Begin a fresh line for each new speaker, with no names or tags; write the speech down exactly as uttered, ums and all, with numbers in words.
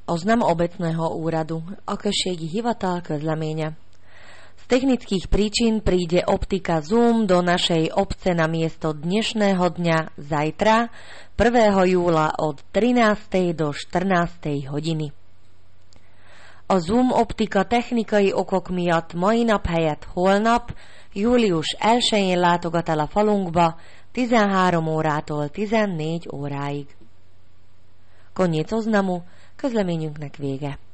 Oznam obecného úradu a községi hivatal közleménye. Z technických príčin príde optika Zoom do našej obce na miesto dnešného dňa zajtra, prvého júla od trinástej do sztárnástej hodiny. A Zoom optika technikai okok miatt mai nap helyett holnap, július elsején látogat el a falunkba tizenhárom órától tizennégy óráig. Koniec oznamu, közleményünknek vége.